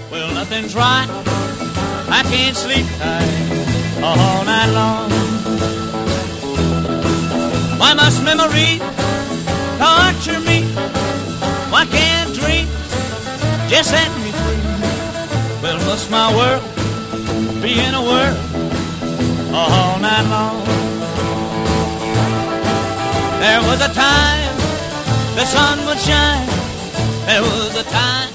Well, nothing's right. I can't sleep tight all night long. Why must memory torture me? Why can't dreams just set me free? Well, must my world be in a whirl all night long? There was a time the sun would shine. There was a time